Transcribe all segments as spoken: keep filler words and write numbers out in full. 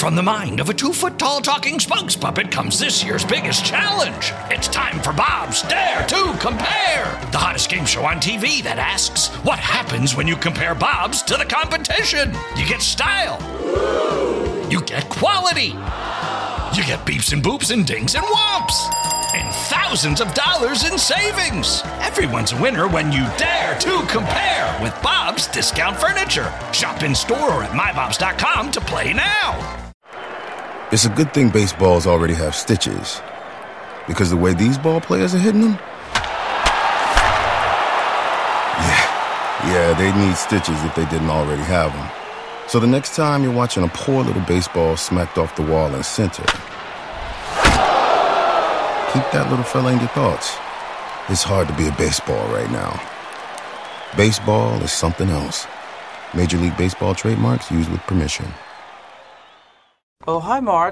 From the mind of a two-foot-tall talking spokes puppet comes this year's biggest challenge. It's time for Bob's Dare to Compare, the hottest game show on T V that asks, what happens when you compare Bobs to the competition? You get style. You get quality. You get beeps and boops and dings and whomps. And thousands of dollars in savings. Everyone's a winner when you dare to compare with Bob's Discount Furniture. Shop in store or at my bobs dot com to play now. It's a good thing baseballs already have stitches, because the way these ball players are hitting them, yeah, yeah, they need stitches if they didn't already have them. So the next time you're watching a poor little baseball smacked off the wall in center, keep that little fella in your thoughts. It's hard to be a baseball right now. Baseball is something else. Major League Baseball trademarks used with permission. Oh, hi, Mark.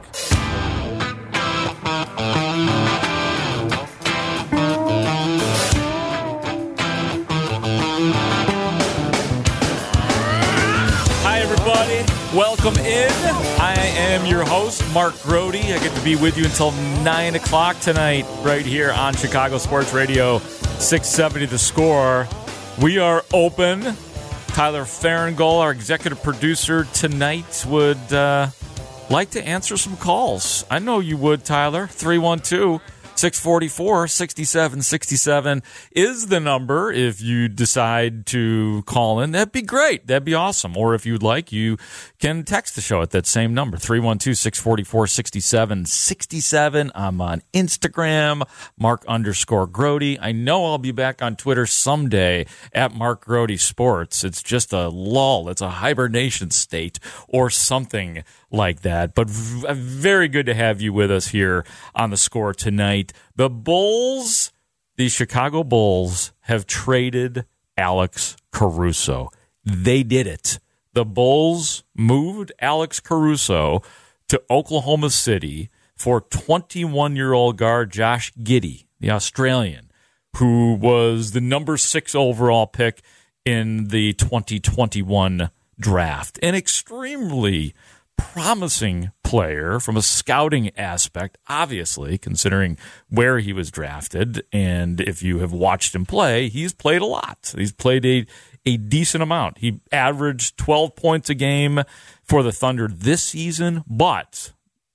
Hi, everybody. Welcome in. I am your host, Mark Grody. I get to be with you until nine o'clock tonight right here on Chicago Sports Radio, six seventy The Score. We are open. Tyler Farringall, our executive producer tonight, would uh, like to answer some calls. I know you would, Tyler. three one two, six four four, six seven six seven is the number if you decide to call in. That'd be great. That'd be awesome. Or if you'd like, you can text the show at that same number, three one two, six four four, six seven six seven. I'm on Instagram, Mark underscore Grody. I know I'll be back on Twitter someday at Mark Grody Sports. It's just a lull. It's a hibernation state or something like that. But v- very good to have you with us here on The Score tonight. The Bulls, the Chicago Bulls, have traded Alex Caruso. They did it. The Bulls moved Alex Caruso to Oklahoma City for twenty-one-year-old guard Josh Giddey, the Australian, who was the number six overall pick in the twenty twenty-one draft. An extremely promising player from a scouting aspect, obviously, considering where he was drafted. And if you have watched him play, he's played a lot. He's played a, a decent amount. He averaged twelve points a game for the Thunder this season, but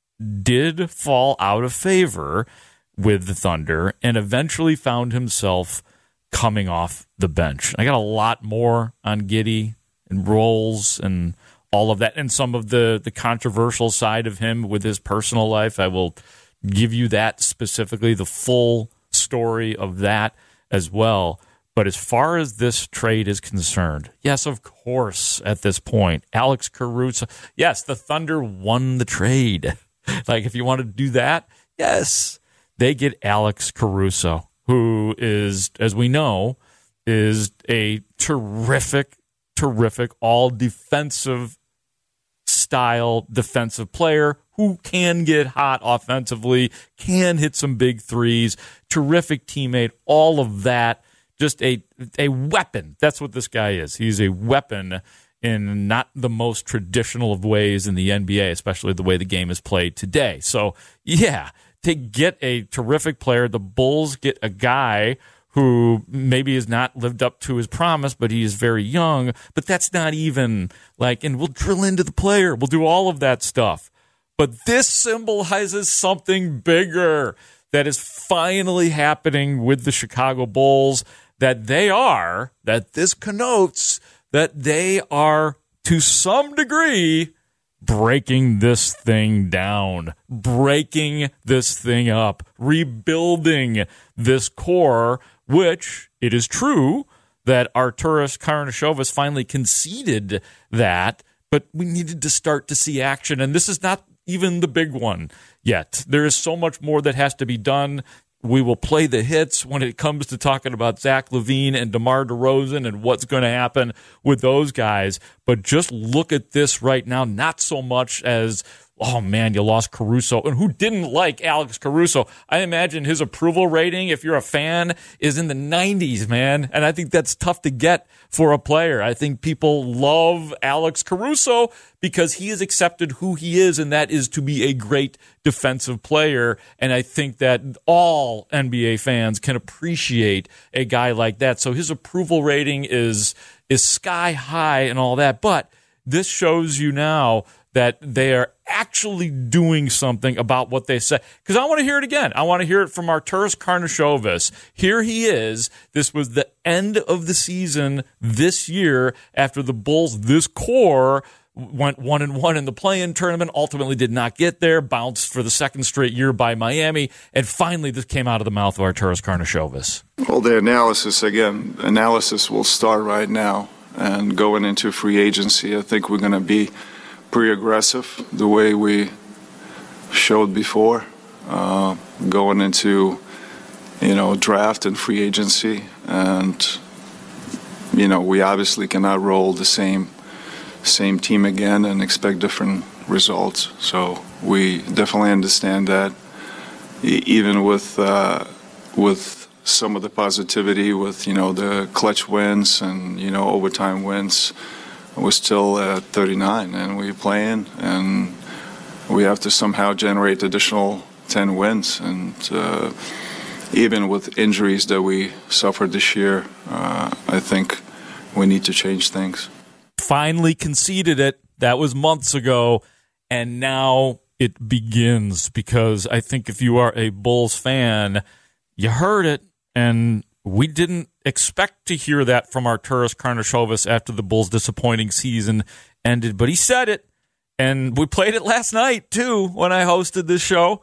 did fall out of favor with the Thunder and eventually found himself coming off the bench. I got a lot more on Giddey and roles and all of that, and some of the, the controversial side of him with his personal life. I will give you that specifically, the full story of that as well. But as far as this trade is concerned, yes, of course, at this point, Alex Caruso, yes, the Thunder won the trade. Like, if you want to do that, yes, they get Alex Caruso, who is, as we know, is a terrific, terrific, all-defensive style defensive player who can get hot offensively, can hit some big threes, terrific teammate, all of that. Just a a weapon. That's what this guy is. He's a weapon in not the most traditional of ways in the N B A, especially the way the game is played today. So, yeah, to get a terrific player, the Bulls get a guy who maybe has not lived up to his promise, but he is very young. But that's not even like, and we'll drill into the player. We'll do all of that stuff. But this symbolizes something bigger that is finally happening with the Chicago Bulls, that they are, that this connotes that they are, to some degree, breaking this thing down, breaking this thing up, rebuilding this core, which it is true that Arturas Karnisovas finally conceded that, but we needed to start to see action, and this is not even the big one yet. There is so much more that has to be done. We will play the hits when it comes to talking about Zach LaVine and DeMar DeRozan and what's going to happen with those guys. But just look at this right now, not so much as oh man, you lost Caruso. And who didn't like Alex Caruso? I imagine his approval rating, if you're a fan, is in the nineties, man. And I think that's tough to get for a player. I think people love Alex Caruso because he has accepted who he is, and that is to be a great defensive player. And I think that all N B A fans can appreciate a guy like that. So his approval rating is is sky high and all that. But this shows you now that they are actually doing something about what they say. Because I want to hear it again. I want to hear it from Arturas Karnisovas. Here he is. This was the end of the season this year after the Bulls, this core, went one and one in the play-in tournament, ultimately did not get there, bounced for the second straight year by Miami, and finally this came out of the mouth of Arturas Karnisovas. Well, the analysis, again, analysis will start right now. And going into free agency, I think we're going to be pretty aggressive the way we showed before. Uh, going into, you know, draft and free agency. And, you know, we obviously cannot roll the same same team again and expect different results. So we definitely understand that. E- even with uh, with some of the positivity with, you know, the clutch wins and, you know, overtime wins, we're still at thirty-nine and we're playing, and we have to somehow generate additional ten wins. And uh, even with injuries that we suffered this year, uh, I think we need to change things. Finally conceded it. That was months ago, and now it begins, because I think if you are a Bulls fan, you heard it, and we didn't expect to hear that from Arturas Karnisovas after the Bulls' disappointing season ended, but he said it, and we played it last night, too, when I hosted this show,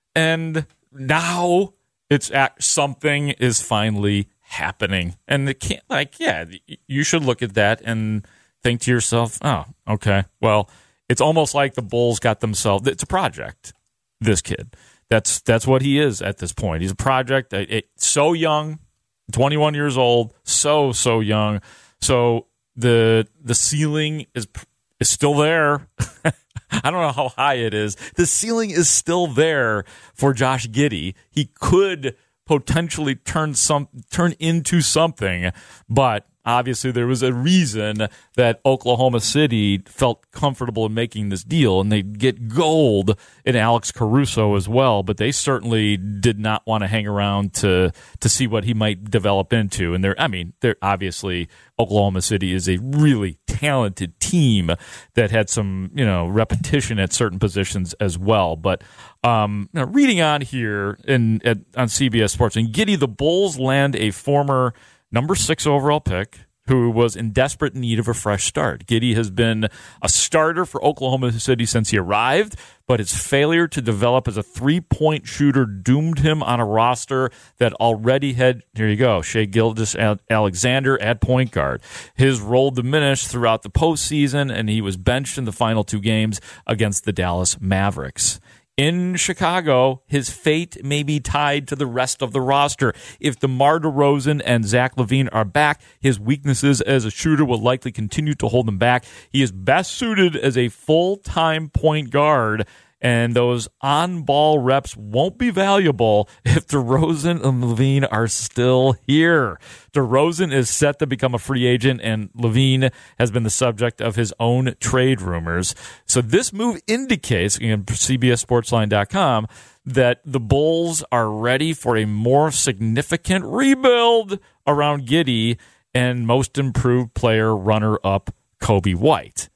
and now it's act- something is finally happening, and it can't, like, yeah, you should look at that and think to yourself, oh, okay, well, it's almost like the Bulls got themselves, it's a project, this kid. That's that's what he is at this point. He's a project, it, it, so young, twenty-one years old, so, so young. So the the ceiling is is still there. I don't know how high it is. The ceiling is still there for Josh Giddey. He could potentially turn some turn into something, but obviously there was a reason that Oklahoma City felt comfortable in making this deal, and they get gold in Alex Caruso as well, but they certainly did not want to hang around to to see what he might develop into. And they're, I mean, they're obviously Oklahoma City is a really talented team that had some, you know, repetition at certain positions as well. But um, now reading on here in at, on C B S Sports, and Giddey, the Bulls land a former number six overall pick who was in desperate need of a fresh start. Giddey has been a starter for Oklahoma City since he arrived, but his failure to develop as a three-point shooter doomed him on a roster that already had, here you go, Shai Gilgeous-Alexander at point guard. His role diminished throughout the postseason, and he was benched in the final two games against the Dallas Mavericks. In Chicago, his fate may be tied to the rest of the roster. If DeMar DeRozan and Zach LaVine are back, his weaknesses as a shooter will likely continue to hold him back. He is best suited as a full-time point guard, and those on-ball reps won't be valuable if DeRozan and LaVine are still here. DeRozan is set to become a free agent, and LaVine has been the subject of his own trade rumors. So this move indicates, in C B S Sportsline dot com, that the Bulls are ready for a more significant rebuild around Giddey and most improved player runner-up Coby White.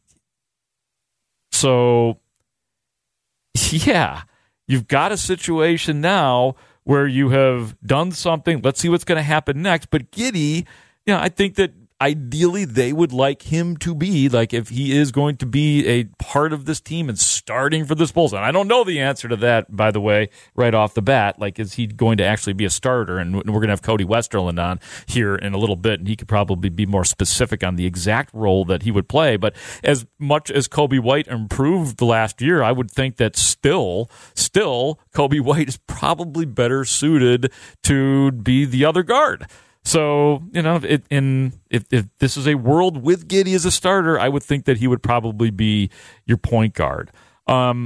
So, yeah, you've got a situation now where you have done something. Let's see what's going to happen next. But Giddey, you know, I think that ideally they would like him to be, like, if he is going to be a part of this team and starting for this Bulls. And I don't know the answer to that, by the way, right off the bat. Like, is he going to actually be a starter? And we're going to have Cody Westerland on here in a little bit, and he could probably be more specific on the exact role that he would play. But as much as Coby White improved the last year, I would think that still, still, Coby White is probably better suited to be the other guard. So, you know, it, in if, if this is a world with Giddey as a starter, I would think that he would probably be your point guard. Um,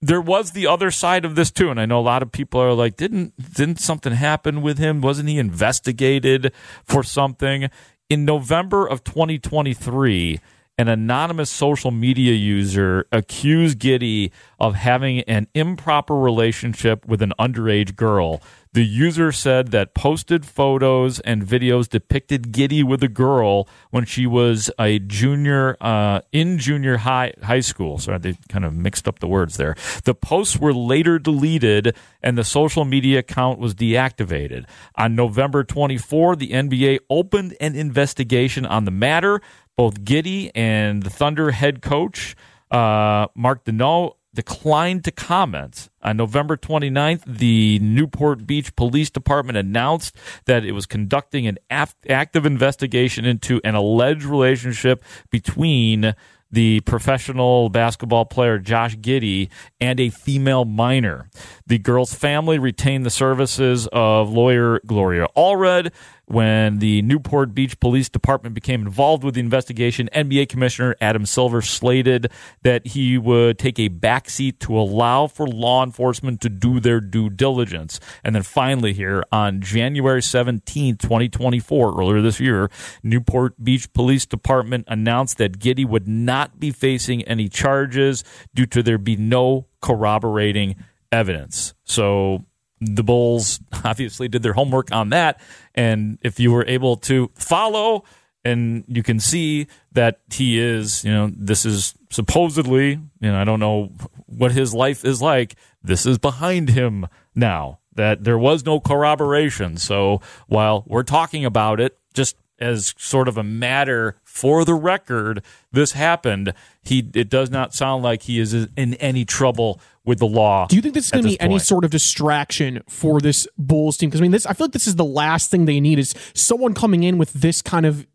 there was the other side of this too, and I know a lot of people are like, didn't didn't something happen with him? Wasn't he investigated for something? In November of twenty twenty-three, an anonymous social media user accused Giddey of having an improper relationship with an underage girl. The user said that posted photos and videos depicted Giddey with a girl when she was a junior uh, in junior high high school. Sorry, they kind of mixed up the words there. The posts were later deleted, and the social media account was deactivated. On November twenty-fourth, the N B A opened an investigation on the matter. Both Giddey and the Thunder head coach, uh, Mark Deneau, declined to comment. On November twenty-ninth, the Newport Beach Police Department announced that it was conducting an active investigation into an alleged relationship between the professional basketball player Josh Giddey and a female minor. The girl's family retained the services of lawyer Gloria Allred. When the Newport Beach Police Department became involved with the investigation, N B A Commissioner Adam Silver slated that he would take a backseat to allow for law enforcement to do their due diligence. And then finally here, on January seventeenth, twenty twenty-four, earlier this year, Newport Beach Police Department announced that Giddey would not be facing any charges due to there be no corroborating evidence. So the Bulls obviously did their homework on that, and if you were able to follow, and you can see that he is, you know, this is supposedly, you know, I don't know what his life is like, this is behind him now, that there was no corroboration. So while we're talking about it, just as sort of a matter for the record, this happened, he it does not sound like he is in any trouble with the law. Do you think this is going to be any sort of distraction for this Bulls team? Because I mean, this I feel like this is the last thing they need, is someone coming in with this kind of,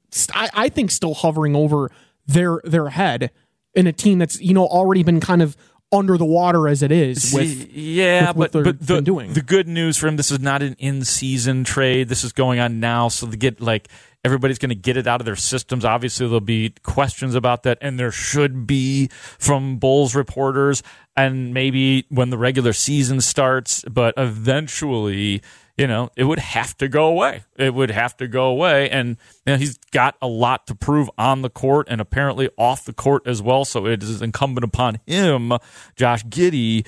I, I think, still hovering over their their head in a team that's, you know, already been kind of under the water as it is with, yeah, with what but, they're but the, been doing. The good news for him, this is not an in-season trade. This is going on now, so they get like everybody's going to get it out of their systems. Obviously, there'll be questions about that, and there should be from Bulls reporters, and maybe when the regular season starts, but eventually, you know, it would have to go away. It would have to go away, and you know, he's got a lot to prove on the court and apparently off the court as well, so it is incumbent upon him, Josh Giddey,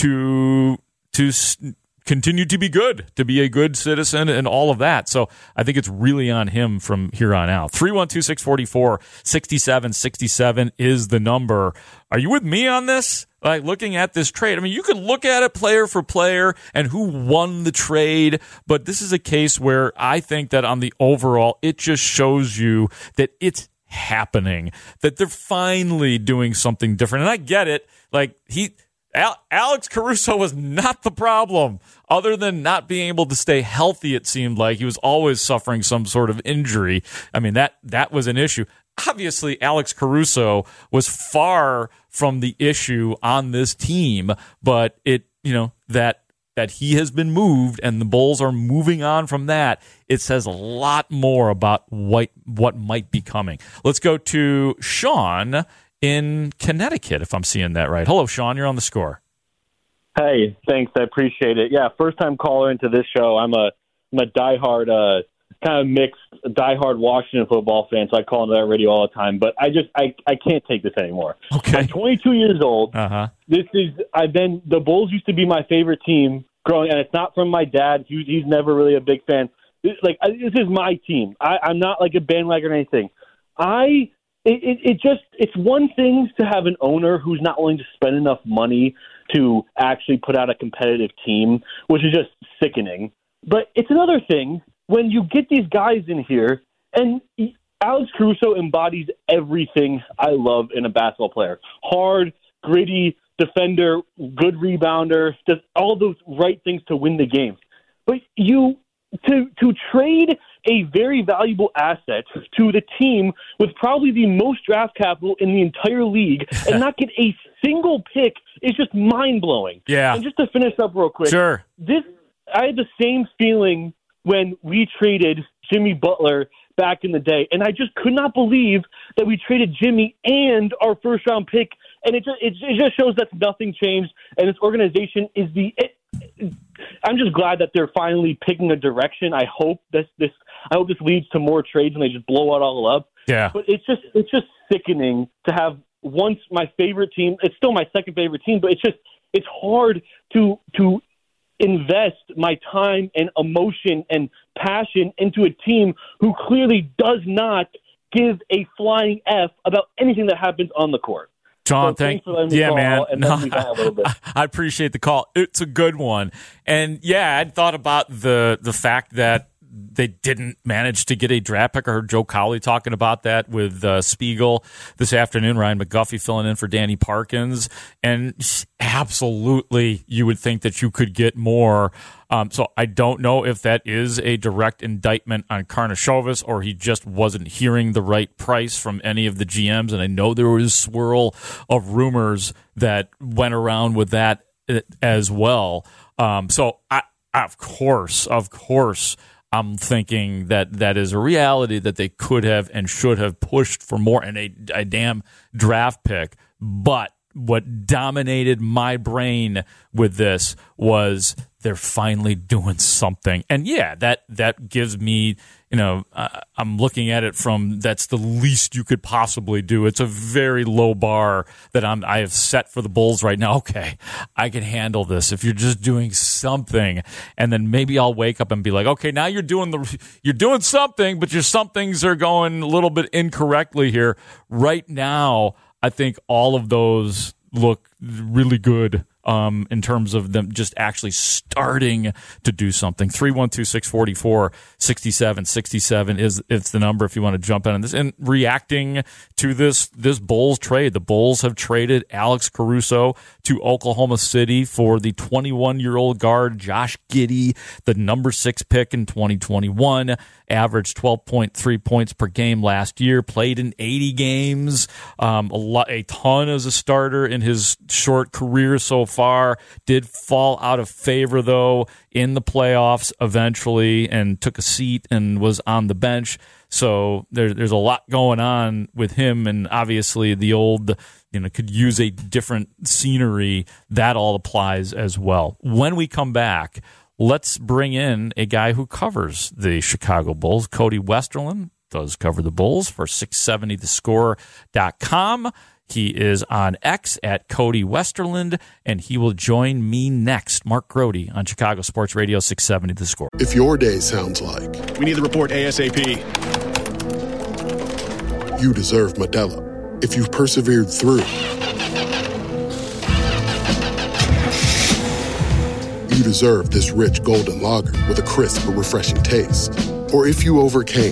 to to continue to be good, to be a good citizen and all of that. So I think it's really on him from here on out. three one two, six four four, six seven six seven is the number. Are you with me on this? Like, looking at this trade, I mean, you could look at it player for player and who won the trade, but this is a case where I think that on the overall, it just shows you that it's happening, that they're finally doing something different. And I get it. Like, he... Al- Alex Caruso was not the problem, other than not being able to stay healthy. It seemed like he was always suffering some sort of injury. I mean, that that was an issue. Obviously, Alex Caruso was far from the issue on this team, but it, you know, that that he has been moved and the Bulls are moving on from that, it says a lot more about what what might be coming. Let's go to Sean in Connecticut, if I'm seeing that right. Hello, Sean. You're on the Score. Hey, thanks. I appreciate it. Yeah, first-time caller into this show. I'm a, I'm a diehard, uh, kind of mixed, diehard Washington football fan, so I call into that radio all the time. But I just, I, I can't take this anymore. Okay. I'm twenty-two years old. Uh-huh. This is, I've been, the Bulls used to be my favorite team growing, and it's not from my dad. He, he's never really a big fan. This, like, this is my team. I, I'm not like a bandwagon or anything. I... It, it, it just, it's one thing to have an owner who's not willing to spend enough money to actually put out a competitive team, which is just sickening. But it's another thing when you get these guys in here, and Alex Caruso embodies everything I love in a basketball player. Hard, gritty, defender, good rebounder, just all those right things to win the game. But you, to to trade a very valuable asset to the team with probably the most draft capital in the entire league and not get a single pick is just mind-blowing. Yeah. And just to finish up real quick, sure. This I had the same feeling when we traded Jimmy Butler back in the day, and I just could not believe that we traded Jimmy and our first-round pick and it just, it, it just shows that nothing changed, and this organization is the. It, it, I'm just glad that they're finally picking a direction. I hope this this I hope this leads to more trades and they just blow it all up. Yeah, but it's just it's just sickening to have once my favorite team. It's still my second favorite team, but it's just it's hard to to. invest my time and emotion and passion into a team who clearly does not give a flying F about anything that happens on the court. John, so thank you. Yeah, man. No, I, I appreciate the call. It's a good one. And yeah, I'd thought about the the fact that they didn't manage to get a draft pick. I heard Joe Cowley talking about that with uh, Spiegel this afternoon. Ryan McGuffey filling in for Danny Parkins. And absolutely, you would think that you could get more. Um, so I don't know if that is a direct indictment on Karnisovas or he just wasn't hearing the right price from any of the G Ms. And I know there was a swirl of rumors that went around with that as well. Um, so I, of course, of course, I'm thinking that that is a reality that they could have and should have pushed for more and a, a damn draft pick. But what dominated my brain with this was they're finally doing something. And yeah, that that gives me, you know, uh, I'm looking at it from that's the least you could possibly do. It's a very low bar that I'm I have set for the Bulls right now. Okay, I can handle this if you're just doing something, and then maybe I'll wake up and be like, okay, now you're doing the you're doing something, but your somethings are going a little bit incorrectly here. Right now, I think all of those look really good. Um, in terms of them just actually starting to do something. three one two, six four four, six seven six seven is it's the number if you want to jump in on this. And reacting to this this Bulls trade, the Bulls have traded Alex Caruso to Oklahoma City for the twenty-one-year-old guard Josh Giddey, the number six pick in twenty twenty-one, averaged twelve point three points per game last year, played in eighty games, um, a, lot, a ton as a starter in his short career so far. Far did fall out of favor though in the playoffs eventually and took a seat and was on the bench. So there, there's a lot going on with him, and obviously the old, you know, could use a different scenery. That all applies as well. When we come back, let's bring in a guy who covers the Chicago Bulls. Cody Westerlund does cover the Bulls for six seventy the score dot com. He is on X at Cody Westerlund, and he will join me next, Mark Grody, on Chicago Sports Radio six seventy The Score. If your day sounds like... We need the report ASAP. You deserve Modelo. If you've persevered through... You deserve this rich golden lager with a crisp but refreshing taste. Or if you overcame...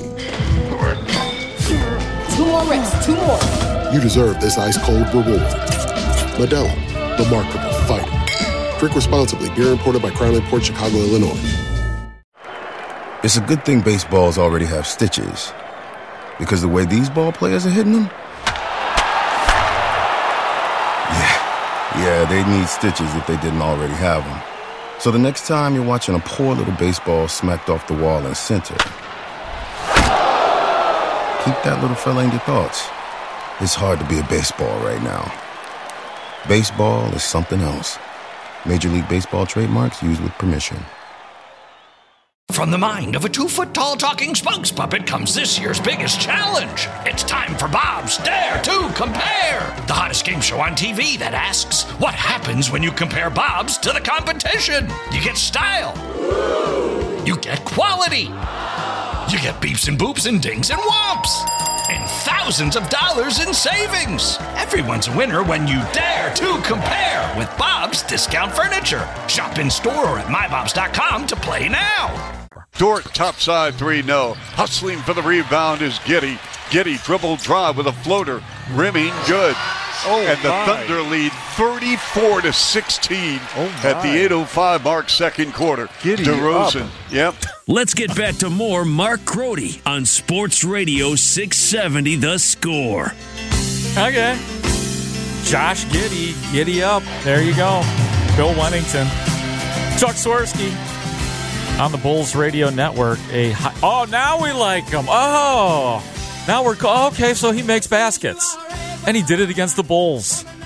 Two more reps, two more. You deserve this ice-cold reward. Modelo, the Markable Fighter. Drink responsibly. Beer imported by Crown Imports, Chicago, Illinois. It's a good thing baseballs already have stitches. Because the way these ball players are hitting them... Yeah, yeah, they need stitches if they didn't already have them. So the next time you're watching a poor little baseball smacked off the wall in center, keep that little fella in your thoughts. It's hard to be a baseball right now. Baseball is something else. Major League Baseball trademarks used with permission. From the mind of a two-foot-tall talking spokes puppet comes this year's biggest challenge. It's time for Bob's Dare to Compare, the hottest game show on T V that asks, what happens when you compare Bob's to the competition? You get style. You get quality. You get beeps and boops and dings and whomps. And thousands of dollars in savings. Everyone's a winner when you dare to compare with Bob's Discount Furniture. Shop in store or at my bobs dot com to play now. Dort topside three, no. Hustling for the rebound is Giddey. Giddey dribble drive with a floater. Rimming good. Oh, and the my. Thunder lead thirty-four to sixteen oh at the eight oh five mark second quarter. Giddey DeRozan. up. Yep. Let's get back to more Mark Grody on Sports Radio six seventy The Score. Okay. Josh Giddey, Giddey up. There you go. Bill Wennington. Chuck Swirsky on the Bulls Radio Network. A high, oh, now we like him. Oh, now we're oh, okay. So he makes baskets, and he did it against the Bulls.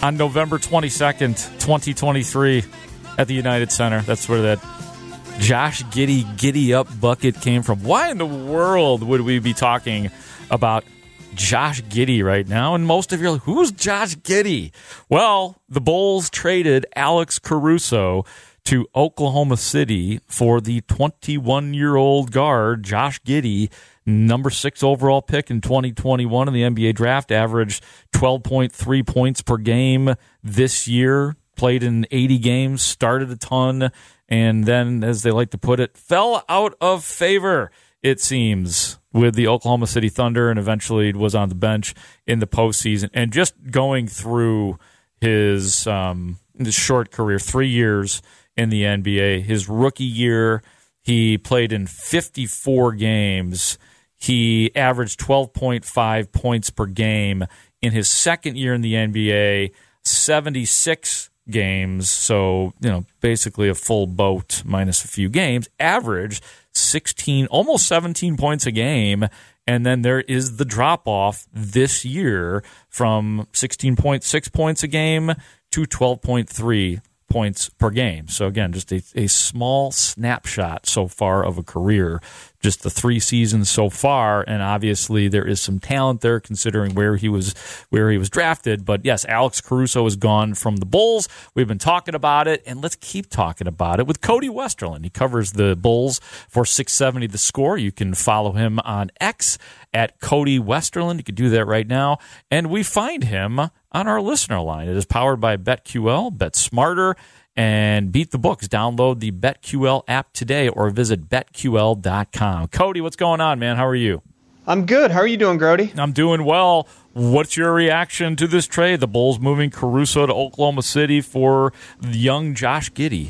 on November twenty-second, twenty twenty-three at the United Center. That's where that Josh Giddey giddy-up bucket came from. Why in the world would we be talking about Josh Giddey right now? And most of you are like, who's Josh Giddey? Well, the Bulls traded Alex Caruso to Oklahoma City for the twenty-one-year-old guard, Josh Giddey, number six overall pick in twenty twenty-one in the N B A draft, averaged twelve point three points per game this year, played in eighty games, started a ton, and then, as they like to put it, fell out of favor, it seems, with the Oklahoma City Thunder, and eventually was on the bench in the postseason. And just going through his, um, his short career, three years in the N B A, his rookie year, he played in fifty-four games. He averaged twelve point five points per game. In his second year in the N B A, seventy-six games, so, you know, basically a full boat minus a few games, averaged sixteen, almost seventeen points a game. And then there is the drop-off this year from sixteen point six points a game to twelve point three points per game. So, again, just a, a small snapshot so far of a career, just the three seasons so far, and obviously there is some talent there considering where he was where he was drafted. But, yes, Alex Caruso is gone from the Bulls. We've been talking about it, and let's keep talking about it with Cody Westerlund. He covers the Bulls for six seventy The Score. You can follow him on X at Cody Westerlund. You can do that right now. And we find him on our listener line. It is powered by BetQL, Bet Smarter, and beat the books. Download the BetQL app today or visit bet Q L dot com. Cody, what's going on, man? How are you? I'm good. How are you doing, Grody? I'm doing well. What's your reaction to this trade? The Bulls moving Caruso to Oklahoma City for young Josh Giddey.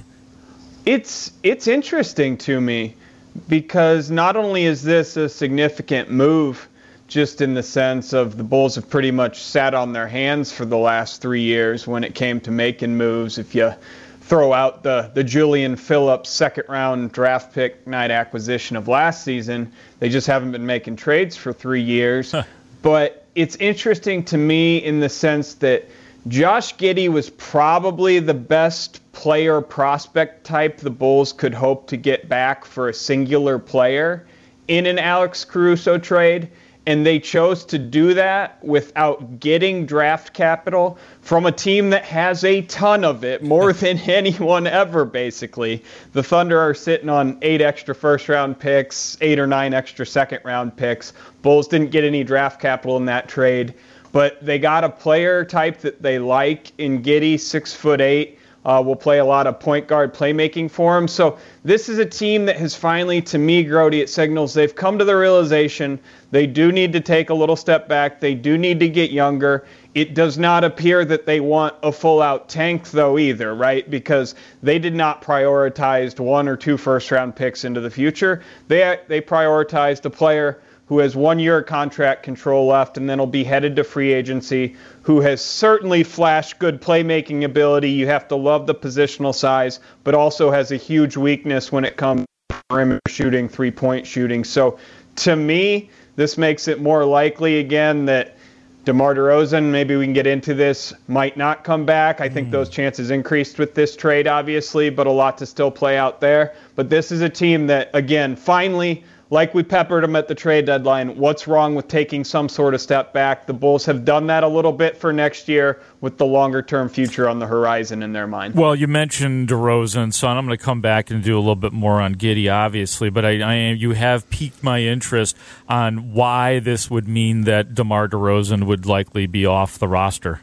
It's it's interesting to me because not only is this a significant move, just in the sense of the Bulls have pretty much sat on their hands for the last three years when it came to making moves. If you throw out the, the Julian Phillips second-round draft pick night acquisition of last season, they just haven't been making trades for three years. Huh. But it's interesting to me in the sense that Josh Giddey was probably the best player prospect type the Bulls could hope to get back for a singular player in an Alex Caruso trade. And they chose to do that without getting draft capital from a team that has a ton of it, more than anyone ever, basically. The Thunder are sitting on eight extra first-round picks, eight or nine extra second-round picks. Bulls didn't get any draft capital in that trade, but they got a player type that they like in Giddey, six foot eight. Uh, will play a lot of point guard playmaking for him. So this is a team that has finally, to me, Grody, it signals they've come to the realization they do need to take a little step back. They do need to get younger. It does not appear that they want a full-out tank, though, either, right? Because they did not prioritize one or two first-round picks into the future. They they prioritized a player who has one year of contract control left and then will be headed to free agency, who has certainly flashed good playmaking ability. You have to love the positional size, but also has a huge weakness when it comes to perimeter shooting, three-point shooting. So to me, this makes it more likely, again, that DeMar DeRozan, maybe we can get into this, might not come back. I think mm. those chances increased with this trade, obviously, but a lot to still play out there. But this is a team that, again, finally, like we peppered them at the trade deadline, what's wrong with taking some sort of step back? The Bulls have done that a little bit for next year with the longer-term future on the horizon in their mind. Well, you mentioned DeRozan, so I'm going to come back and do a little bit more on Giddey, obviously, but I, I you have piqued my interest on why this would mean that DeMar DeRozan would likely be off the roster.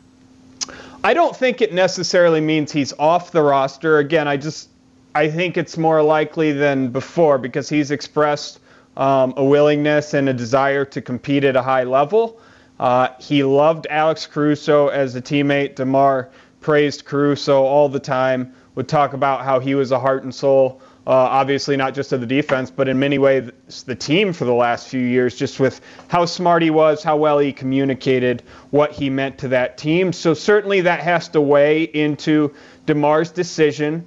I don't think it necessarily means he's off the roster. Again, I just I think it's more likely than before because he's expressed Um, a willingness and a desire to compete at a high level. Uh, he loved Alex Caruso as a teammate. DeMar praised Caruso all the time, would talk about how he was a heart and soul, uh, obviously not just of the defense, but in many ways the team for the last few years, just with how smart he was, how well he communicated what he meant to that team. So certainly that has to weigh into DeMar's decision.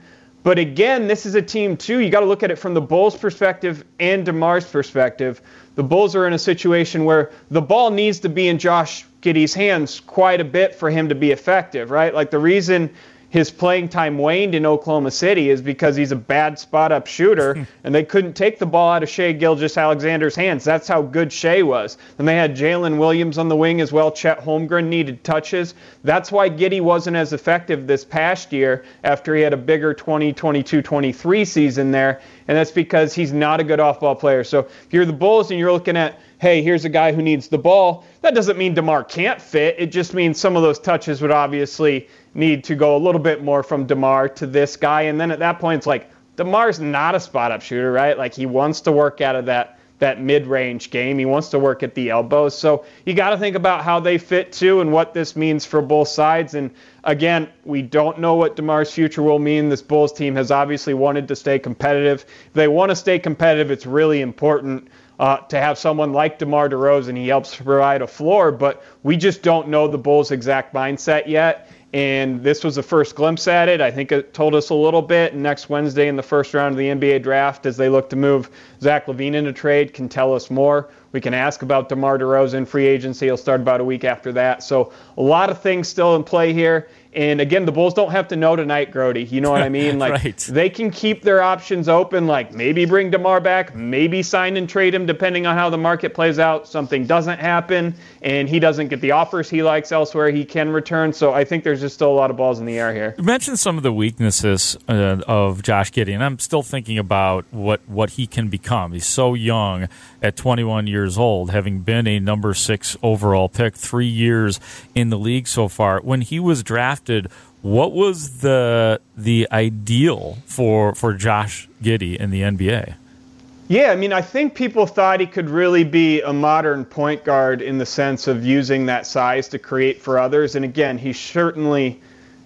But again, this is a team, too. You got to look at it from the Bulls' perspective and DeMar's perspective. The Bulls are in a situation where the ball needs to be in Josh Giddey's hands quite a bit for him to be effective, right? Like the reason his playing time waned in Oklahoma City is because he's a bad spot-up shooter, and they couldn't take the ball out of Shai Gilgeous-Alexander's hands. That's how good Shai was. Then they had Jalen Williams on the wing as well. Chet Holmgren needed touches. That's why Giddey wasn't as effective this past year after he had a bigger twenty twenty-two twenty-three season there, and that's because he's not a good off-ball player. So if you're the Bulls and you're looking at, hey, here's a guy who needs the ball, that doesn't mean DeMar can't fit. It just means some of those touches would obviously need to go a little bit more from DeMar to this guy. And then at that point, it's like, DeMar's not a spot-up shooter, right? Like, he wants to work out of that that mid-range game. He wants to work at the elbows. So you got to think about how they fit, too, and what this means for both sides. And, again, we don't know what DeMar's future will mean. This Bulls team has obviously wanted to stay competitive. If they want to stay competitive, it's really important Uh, to have someone like DeMar DeRozan. He helps provide a floor, but we just don't know the Bulls' exact mindset yet. And this was the first glimpse at it. I think it told us a little bit. And next Wednesday in the first round of the N B A draft, as they look to move Zach LaVine into trade, can tell us more. We can ask about DeMar DeRozan free agency. He'll start about a week after that. So a lot of things still in play here. And again, the Bulls don't have to know tonight, Grody. You know what I mean? Like right. They can keep their options open, like maybe bring DeMar back, maybe sign and trade him depending on how the market plays out. Something doesn't happen and he doesn't get the offers he likes elsewhere, he can return. So I think there's just still a lot of balls in the air here. You mentioned some of the weaknesses uh, of Josh Giddey, and I'm still thinking about what, what he can become. He's so young at twenty-one years old, having been a number six overall pick, three years in the league so far. When he was drafted, what was the the ideal for for Josh Giddey in the N B A? Yeah, I mean, I think people thought he could really be a modern point guard in the sense of using that size to create for others. And again, he's certainly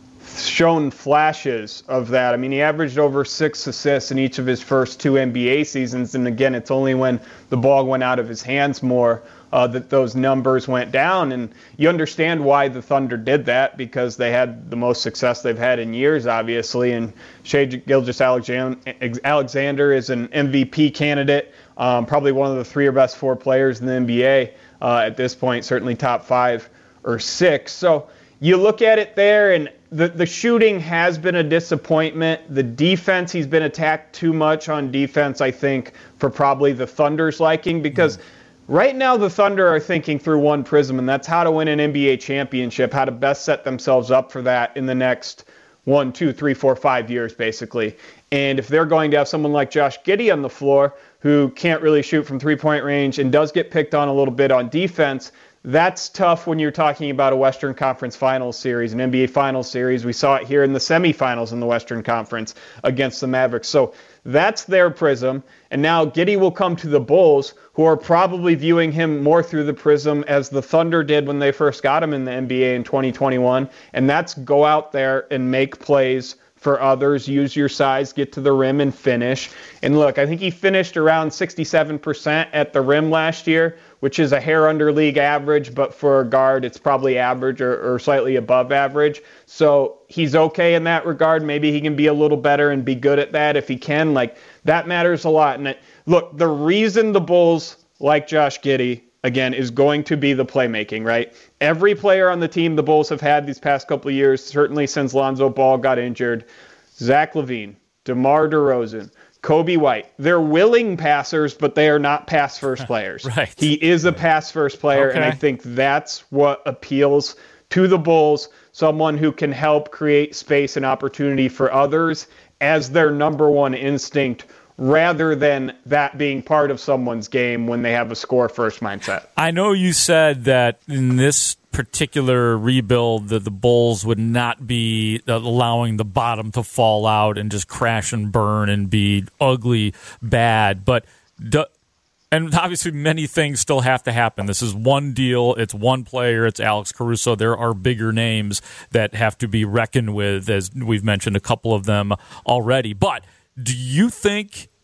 shown flashes of that. I mean, he averaged over six assists in each of his first two N B A seasons. And again, it's only when the ball went out of his hands more uh, that those numbers went down. And you understand why the Thunder did that, because they had the most success they've had in years, obviously. And Shai Gilgeous-Alexander is an M V P candidate, um, probably one of the three or best four players in the N B A uh, at this point, certainly top five or six. So you look at it there, and the, the shooting has been a disappointment. The defense, he's been attacked too much on defense, I think, for probably the Thunder's liking, because mm-hmm. right now the Thunder are thinking through one prism, and that's how to win an N B A championship, how to best set themselves up for that in the next one, two, three, four, five years, basically. And if they're going to have someone like Josh Giddey on the floor who can't really shoot from three-point range and does get picked on a little bit on defense, that's tough when you're talking about a Western Conference Finals series, an N B A Finals series. We saw it here in the semifinals in the Western Conference against the Mavericks. So that's their prism. And now Giddey will come to the Bulls, who are probably viewing him more through the prism as the Thunder did when they first got him in the N B A in twenty twenty-one. And that's go out there and make plays for others, use your size, get to the rim and finish. And look, I think he finished around sixty-seven percent at the rim last year, which is a hair under league average, but for a guard, it's probably average or, or slightly above average. So he's okay in that regard. Maybe he can be a little better and be good at that if he can. Like, that matters a lot. And it, look, the reason the Bulls like Josh Giddey, again, is going to be the playmaking, right? Every player on the team the Bulls have had these past couple of years, certainly since Lonzo Ball got injured, Zach LaVine, DeMar DeRozan, Kobe White, they're willing passers, but they are not pass-first players. Right. He is a pass-first player, okay. and I think that's what appeals to the Bulls, someone who can help create space and opportunity for others as their number one instinct, rather than that being part of someone's game when they have a score-first mindset. I know you said that in this particular rebuild that the Bulls would not be allowing the bottom to fall out and just crash and burn and be ugly bad, but do, and obviously many things still have to happen. This is one deal, it's one player, it's Alex Caruso. There are bigger names that have to be reckoned with, as we've mentioned a couple of them already. But do you think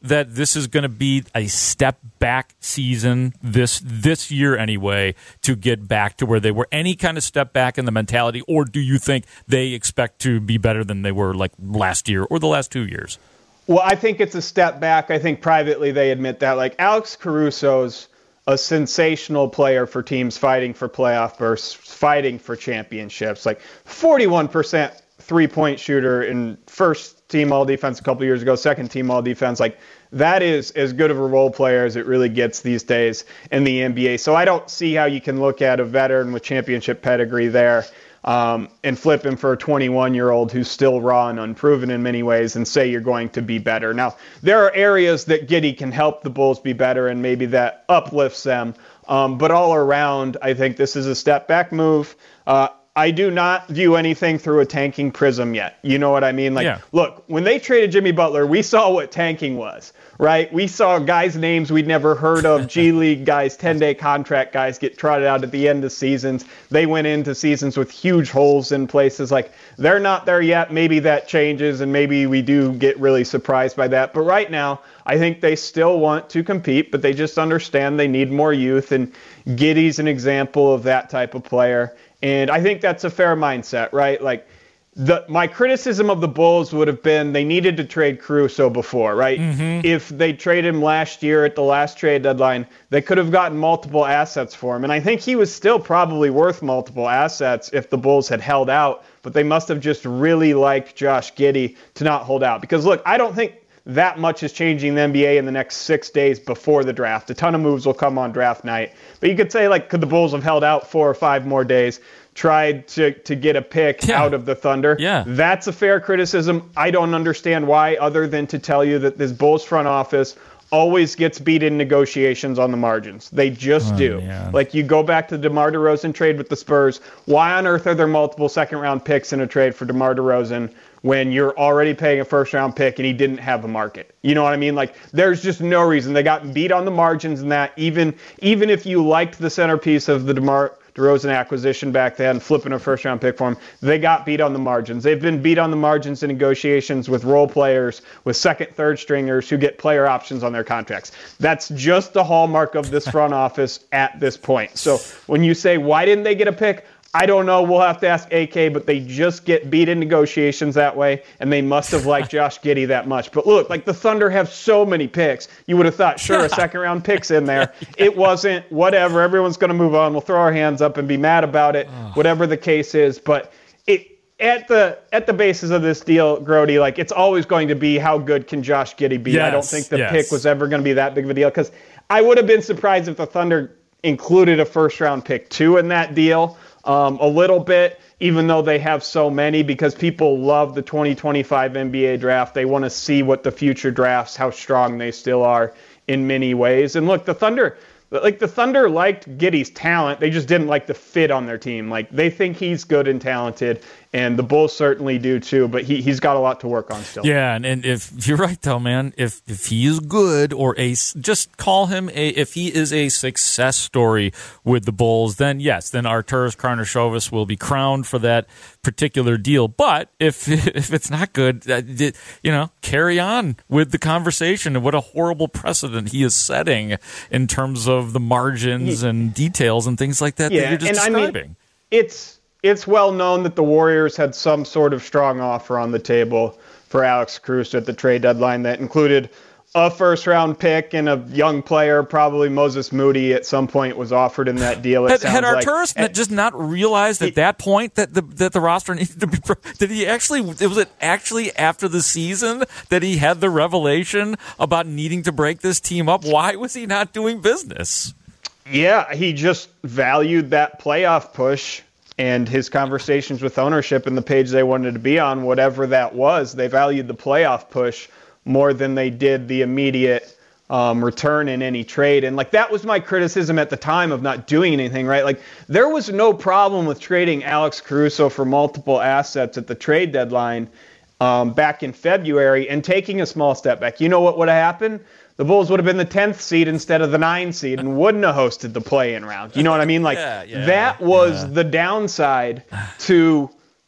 that this is going to be a step back season this this year anyway to get back to where they were? Any kind of step back in the mentality, or do you think they expect to be better than they were like last year or the last two years? Well, I think it's a step back. I think privately they admit that. Like, Alex Caruso's a sensational player for teams fighting for playoff bursts, fighting for championships. Like, forty-one percent three-point shooter in first team all defense a couple years ago, second team all defense. Like, that is as good of a role player as it really gets these days in the N B A. So I don't see how you can look at a veteran with championship pedigree there um, and flip him for a twenty-one-year-old who's still raw and unproven in many ways and say you're going to be better. Now, there are areas that Giddey can help the Bulls be better, and maybe that uplifts them. Um, but all around, I think this is a step-back move. Uh, I do not view anything through a tanking prism yet. You know what I mean? Like, yeah. Look, when they traded Jimmy Butler, we saw what tanking was, right? We saw guys' names we'd never heard of, G League guys, ten-day contract guys get trotted out at the end of seasons. They went into seasons with huge holes in places. Like, they're not there yet. Maybe that changes, and maybe we do get really surprised by that. But right now, I think they still want to compete, but they just understand they need more youth, and Giddey's an example of that type of player. And I think that's a fair mindset, right? Like, the my criticism of the Bulls would have been they needed to trade Caruso before, right? Mm-hmm. If they traded him last year at the last trade deadline, they could have gotten multiple assets for him. And I think he was still probably worth multiple assets if the Bulls had held out, but they must have just really liked Josh Giddey to not hold out. Because, look, I don't think that much is changing the N B A in the next six days before the draft. A ton of moves will come on draft night. But you could say, like, could the Bulls have held out four or five more days, tried to, to get a pick yeah. out of the Thunder? Yeah. That's a fair criticism. I don't understand why, other than to tell you that this Bulls front office always gets beat in negotiations on the margins. They just oh, do. Man. Like, you go back to the DeMar DeRozan trade with the Spurs. Why on earth are there multiple second-round picks in a trade for DeMar DeRozan when you're already paying a first-round pick and he didn't have a market? You know what I mean? Like, there's just no reason. They got beat on the margins in that. Even, even if you liked the centerpiece of the DeMar DeRozan acquisition back then, flipping a first-round pick for him, they got beat on the margins. They've been beat on the margins in negotiations with role players, with second, third stringers who get player options on their contracts. That's just the hallmark of this front office at this point. So when you say, why didn't they get a pick? I don't know. We'll have to ask A K, but they just get beat in negotiations that way, and they must have liked Josh Giddey that much. But look, like, the Thunder have so many picks. You would have thought, sure, a second-round pick's in there. It wasn't. Whatever. Everyone's going to move on. We'll throw our hands up and be mad about it, whatever the case is. But it at the at the basis of this deal, Grody, like, it's always going to be how good can Josh Giddey be. Yes, I don't think the yes. pick was ever going to be that big of a deal, because I would have been surprised if the Thunder included a first-round pick, too, in that deal. Um, a little bit, even though they have so many, because people love the twenty twenty-five N B A draft. They want to see what the future drafts, how strong they still are in many ways. And look, the Thunder, like the Thunder liked Giddey's talent. They just didn't like the fit on their team. Like, they think he's good and talented, and the Bulls certainly do too, but he, he's got a lot to work on still. Yeah, and, and if you're right, though, man, if if he is good, or a, just call him a, if he is a success story with the Bulls, then yes, then Arturas Karnisovas will be crowned for that particular deal. But if if it's not good, you know, carry on with the conversation. And what a horrible precedent he is setting in terms of the margins yeah. and details and things like that yeah, that you're just and describing. I mean, it's It's well known that the Warriors had some sort of strong offer on the table for Alex Caruso at the trade deadline that included a first-round pick and a young player, probably Moses Moody at some point was offered in that deal. It had had Arturas like. just not realized at that point that the that the roster needed to be? Did he actually? Was it actually after the season that he had the revelation about needing to break this team up? Why was he not doing business? Yeah, he just valued that playoff push. And his conversations with ownership and the page they wanted to be on, whatever that was, they valued the playoff push more than they did the immediate um, return in any trade. And, like, that was my criticism at the time of not doing anything, right? Like, there was no problem with trading Alex Caruso for multiple assets at the trade deadline um, back in February and taking a small step back. You know what would have happened? The Bulls would have been the tenth seed instead of the nine seed and wouldn't have hosted the play-in round. You know what I mean? Like, yeah, yeah, that was yeah. the downside to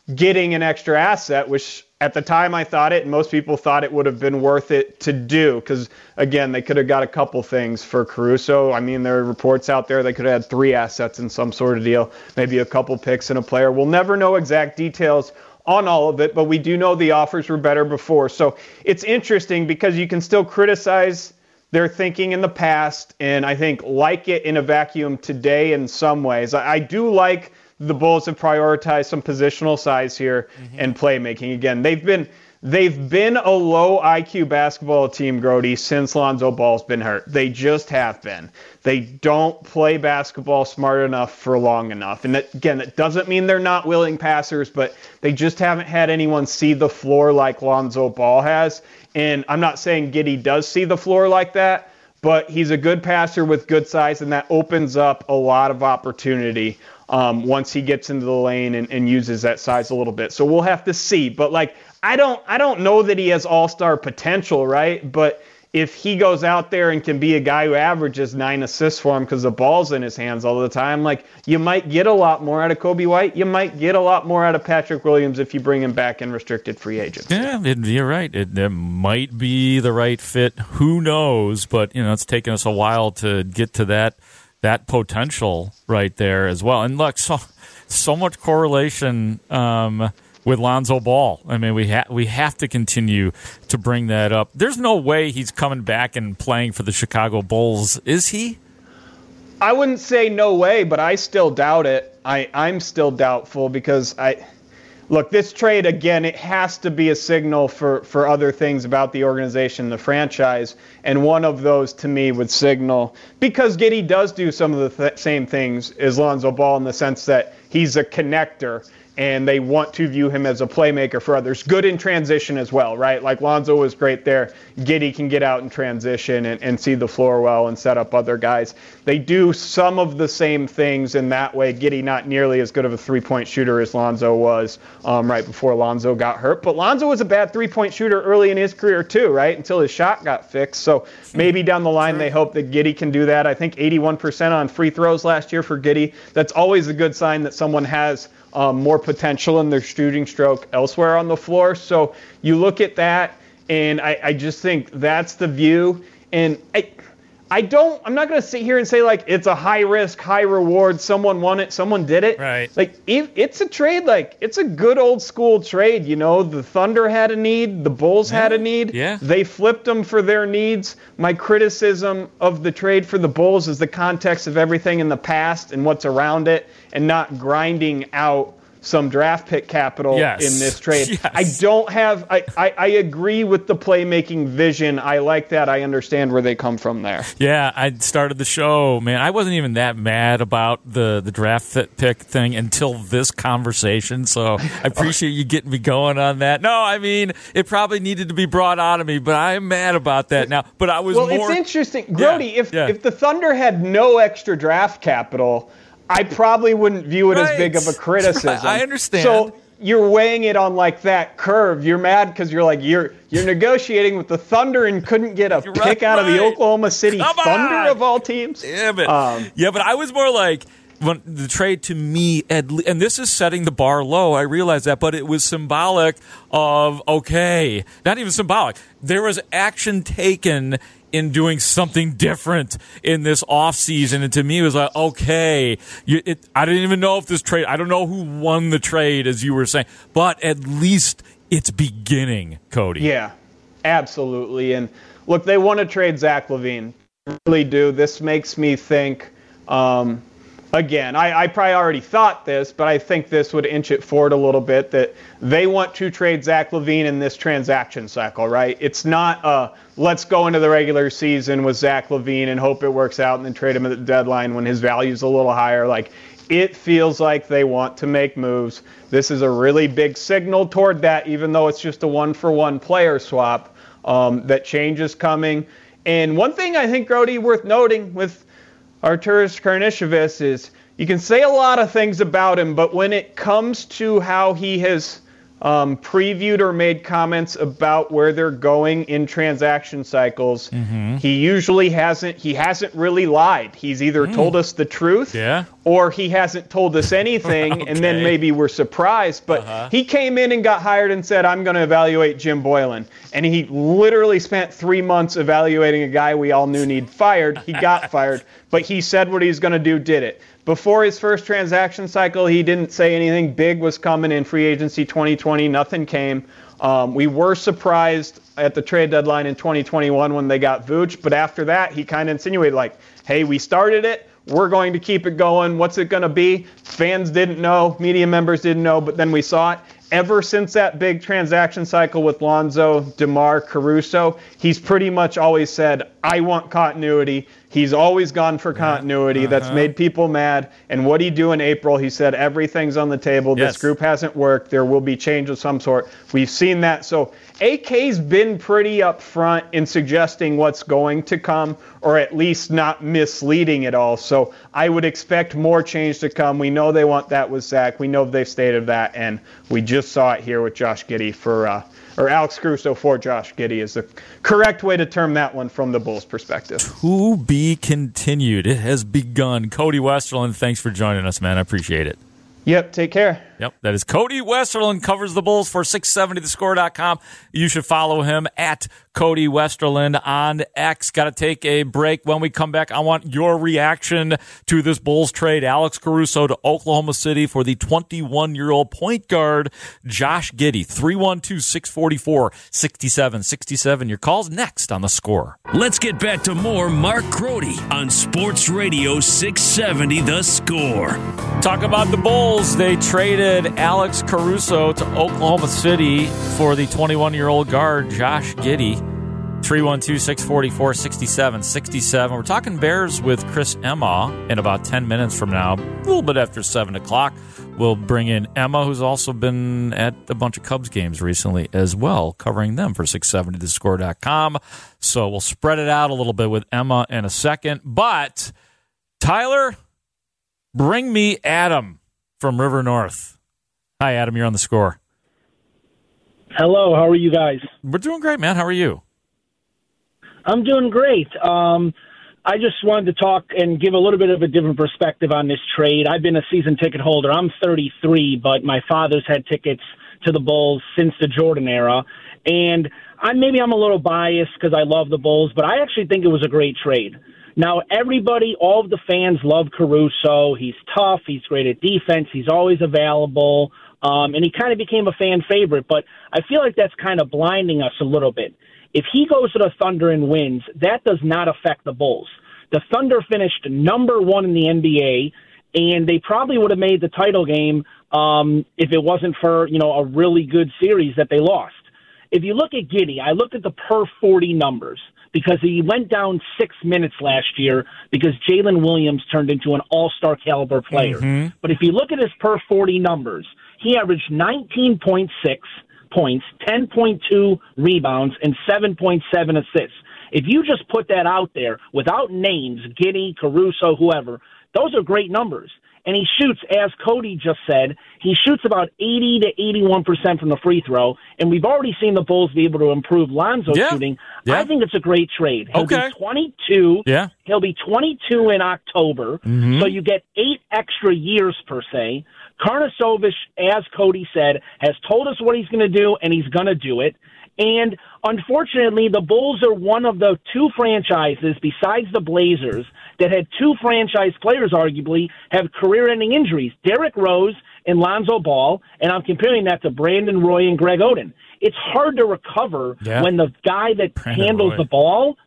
getting an extra asset, which at the time I thought it, and most people thought it would have been worth it to do, because, again, they could have got a couple things for Caruso. I mean, there are reports out there they could have had three assets in some sort of deal, maybe a couple picks and a player. We'll never know exact details on all of it, but we do know the offers were better before. So it's interesting because you can still criticize their thinking in the past, and I think like it in a vacuum today in some ways. I, I do like the Bulls have prioritized some positional size here mm-hmm. and playmaking. Again, they've been they've been a low I Q basketball team, Grody, since Lonzo Ball's been hurt. They just have been. They don't play basketball smart enough for long enough. And that, again, that doesn't mean they're not willing passers, but they just haven't had anyone see the floor like Lonzo Ball has. And I'm not saying Giddey does see the floor like that, but he's a good passer with good size, and that opens up a lot of opportunity um, once he gets into the lane and, and uses that size a little bit. So we'll have to see. But, like, I don't I don't know that he has all-star potential, right? But if he goes out there and can be a guy who averages nine assists for him because the ball's in his hands all the time, like, you might get a lot more out of Kobe White. You might get a lot more out of Patrick Williams if you bring him back in restricted free agents. Yeah, it, you're right. It, it might be the right fit. Who knows? But, you know, it's taken us a while to get to that that potential right there as well. And look, so so much correlation um, with Lonzo Ball. I mean, we ha- we have to continue to bring that up. There's no way he's coming back and playing for the Chicago Bulls, is he? I wouldn't say no way, but I still doubt it. I, I'm still doubtful because I look, this trade, again, it has to be a signal for, for other things about the organization, the franchise, and one of those to me would signal, because Giddey does do some of the th- same things as Lonzo Ball in the sense that he's a connector, and they want to view him as a playmaker for others. Good in transition as well, right? Like Lonzo was great there. Giddey can get out in transition and, and see the floor well and set up other guys. They do some of the same things in that way. Giddey not nearly as good of a three-point shooter as Lonzo was um, right before Lonzo got hurt. But Lonzo was a bad three-point shooter early in his career too, right? Until his shot got fixed. So maybe down the line they hope that Giddey can do that. I think eighty-one percent on free throws last year for Giddey. That's always a good sign that someone has Um, more potential in their shooting stroke elsewhere on the floor. So you look at that, and I, I just think that's the view. And I, I don't, I'm not going to sit here and say, like, it's a high risk, high reward. Someone won it. Someone did it. Right. Like, if it's a trade, like, it's a good old school trade. You know, the Thunder had a need. The Bulls yeah. had a need. Yeah. They flipped them for their needs. My criticism of the trade for the Bulls is the context of everything in the past and what's around it, and not grinding out some draft pick capital yes. in this trade. Yes. I don't have, I, I, I agree with the playmaking vision. I like that. I understand where they come from there. Yeah, I started the show, man. I wasn't even that mad about the, the draft pick thing until this conversation, so I appreciate you getting me going on that. No, I mean, it probably needed to be brought out of me, but I am mad about that now. But I was well, more... it's interesting. Grody, yeah, if, yeah. if the Thunder had no extra draft capital, I probably wouldn't view it right. as big of a criticism. I understand. So you're weighing it on like that curve. You're mad because you're like you're you're negotiating with the Thunder and couldn't get a you're pick right, out right. of the Oklahoma City Come Thunder on. of all teams. Damn it. Um, yeah, but I was more like, when the trade to me, and this is setting the bar low, I realize that, but it was symbolic of, okay, not even symbolic. There was action taken in doing something different in this offseason. And to me, it was like, okay, you, it, I didn't even know if this trade, I don't know who won the trade, as you were saying, but at least it's beginning, Cody. Yeah, absolutely. And look, they want to trade Zach LaVine. They really do. This makes me think, um, again, I, I probably already thought this, but I think this would inch it forward a little bit, that they want to trade Zach LaVine in this transaction cycle, right? It's not uh, let's go into the regular season with Zach LaVine and hope it works out and then trade him at the deadline when his value's a little higher. Like, it feels like they want to make moves. This is a really big signal toward that, even though it's just a one-for-one player swap, um, that change is coming. And one thing I think, Grody, worth noting with Arturas Karnisovas is you can say a lot of things about him, but when it comes to how he has um, previewed or made comments about where they're going in transaction cycles, mm-hmm. he usually hasn't he hasn't really lied. He's either mm. told us the truth yeah. or he hasn't told us anything, okay. and then maybe we're surprised. But uh-huh. he came in and got hired and said, I'm going to evaluate Jim Boylan. And he literally spent three months evaluating a guy we all knew needed fired. He got fired, but he said what he's going to do, did it. Before his first transaction cycle, he didn't say anything big was coming in free agency twenty twenty. Nothing came. Um, we were surprised at the trade deadline in twenty twenty-one when they got Vooch, but after that, he kind of insinuated like, hey, we started it. We're going to keep it going. What's it going to be? Fans didn't know. Media members didn't know, but then we saw it. Ever since that big transaction cycle with Lonzo, DeMar, Caruso, he's pretty much always said, I want continuity. He's always gone for continuity. Uh-huh. That's made people mad. And what'd he do in April? He said, everything's on the table. Yes. This group hasn't worked. There will be change of some sort. We've seen that. So A K's been pretty upfront in suggesting what's going to come, or at least not misleading it all. So I would expect more change to come. We know they want that with Zach. We know they've stated that, and we just saw it here with Josh Giddey for, uh, or Alex Caruso for Josh Giddey is the correct way to term that one from the Bulls' perspective. To be continued. It has begun. Cody Westerlund, thanks for joining us, man. I appreciate it. Yep, take care. Yep, that is Cody Westerlund, covers the Bulls for six seventy the score dot com. You should follow him at Cody Westerlund on X. Got to take a break. When we come back, I want your reaction to this Bulls trade. Alex Caruso to Oklahoma City for the twenty-one-year-old point guard Josh Giddey. three one two, six four four, six seven six seven. Your call's next on The Score. Let's get back to more Mark Grote on Sports Radio six seventy The Score. Talk about the Bulls. They traded Alex Caruso to Oklahoma City for the twenty-one-year-old guard Josh Giddey. three one two, six four four, six seven six seven. We're talking Bears with Chris Emma in about ten minutes from now, a little bit after seven o'clock. We'll bring in Emma, who's also been at a bunch of Cubs games recently as well, covering them for six seventy the score dot com. So we'll spread it out a little bit with Emma in a second. But, Tyler, bring me Adam from River North. Hi, Adam. You're on The Score. Hello. How are you guys? We're doing great, man. How are you? I'm doing great. Um, I just wanted to talk and give a little bit of a different perspective on this trade. I've been a season ticket holder. I'm thirty-three, but my father's had tickets to the Bulls since the Jordan era. And I maybe I'm a little biased because I love the Bulls, but I actually think it was a great trade. Now, everybody, all of the fans love Caruso. He's tough. He's great at defense. He's always available. Um, and he kind of became a fan favorite. But I feel like that's kind of blinding us a little bit. If he goes to the Thunder and wins, that does not affect the Bulls. The Thunder finished number one in the N B A, and they probably would have made the title game um, if it wasn't for, you know, a really good series that they lost. If you look at Giddey, I looked at the per forty numbers because he went down six minutes last year because Jalen Williams turned into an all-star caliber player. Mm-hmm. But if you look at his per forty numbers, he averaged nineteen point six points, ten point two rebounds, and seven point seven assists. If you just put that out there without names, Giddey, Caruso, whoever, those are great numbers. And he shoots, as Cody just said, he shoots about eighty to eighty-one percent from the free throw, and we've already seen the Bulls be able to improve Lonzo's yeah. shooting. Yeah. I think it's a great trade. He'll okay. be twenty-two. Yeah. He'll be twenty-two in October, mm-hmm. so you get eight extra years per se. Karnisovas, as Cody said, has told us what he's going to do, and he's going to do it. And unfortunately, the Bulls are one of the two franchises, besides the Blazers, that had two franchise players, arguably, have career-ending injuries, Derrick Rose and Lonzo Ball, and I'm comparing that to Brandon Roy and Greg Oden. It's hard to recover yeah. when the guy that Brandon handles Roy. the ball,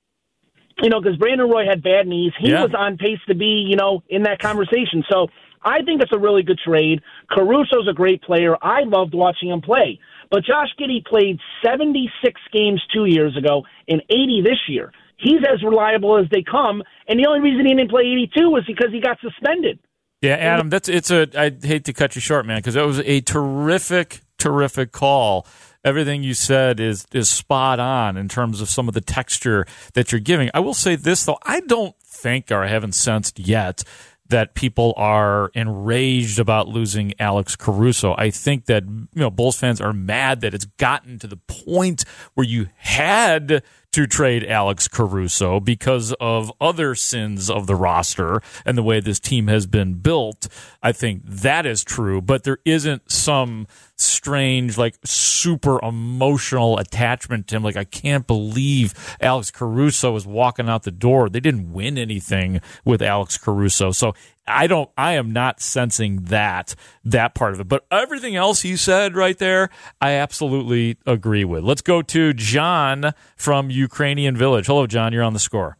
you know, because Brandon Roy had bad knees. He yeah. was on pace to be, you know, in that conversation. So I think it's a really good trade. Caruso's a great player. I loved watching him play. But Josh Giddey played seventy-six games two years ago and eighty this year. He's as reliable as they come, and the only reason he didn't play eighty-two was because he got suspended. Yeah, Adam, that's it's a. I hate to cut you short, man, because that was a terrific, terrific call. Everything you said is is spot on in terms of some of the texture that you're giving. I will say this, though. I don't think, or I haven't sensed yet, that people are enraged about losing Alex Caruso. I think that, you know, Bulls fans are mad that it's gotten to the point where you had to trade Alex Caruso because of other sins of the roster and the way this team has been built. I think that is true, but there isn't some strange, like, super emotional attachment to him. Like, I can't believe Alex Caruso is walking out the door. They didn't win anything with Alex Caruso. So I don't, I am not sensing that, that part of it. But everything else he said right there, I absolutely agree with. Let's go to John from Ukrainian Village. Hello, John. You're on the Score.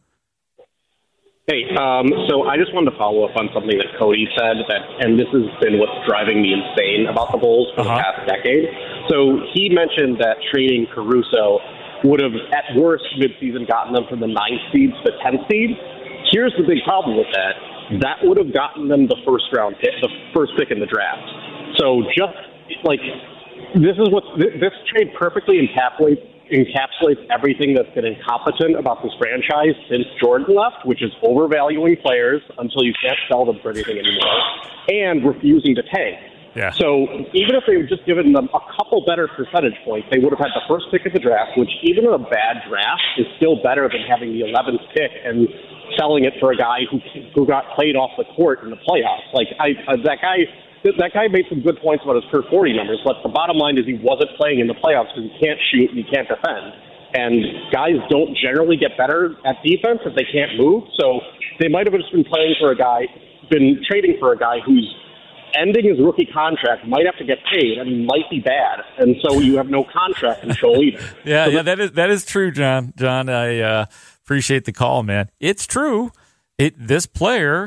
Hey, um, so I just wanted to follow up on something that Cody said, that, and this has been what's driving me insane about the Bulls for uh-huh. the past decade. So he mentioned that trading Caruso would have, at worst, midseason gotten them from the ninth seed to the tenth seed. Here's the big problem with that. That would have gotten them the first round pick, the first pick in the draft. So just, like, this is what, this trade perfectly encapsulates encapsulates everything that's been incompetent about this franchise since Jordan left, which is overvaluing players until you can't sell them for anything anymore, and refusing to tank. Yeah. So even if they had just given them a couple better percentage points, they would have had the first pick of the draft, which even in a bad draft is still better than having the eleventh pick and selling it for a guy who who got played off the court in the playoffs. Like I, uh, that guy. That guy made some good points about his per forty numbers, but the bottom line is he wasn't playing in the playoffs because he can't shoot and he can't defend. And guys don't generally get better at defense if they can't move. So they might have just been playing for a guy, been trading for a guy who's ending his rookie contract, might have to get paid, and might be bad. And so you have no contract control either. yeah, so yeah, that is that is true, John. John, I uh, appreciate the call, man. It's true. It this player.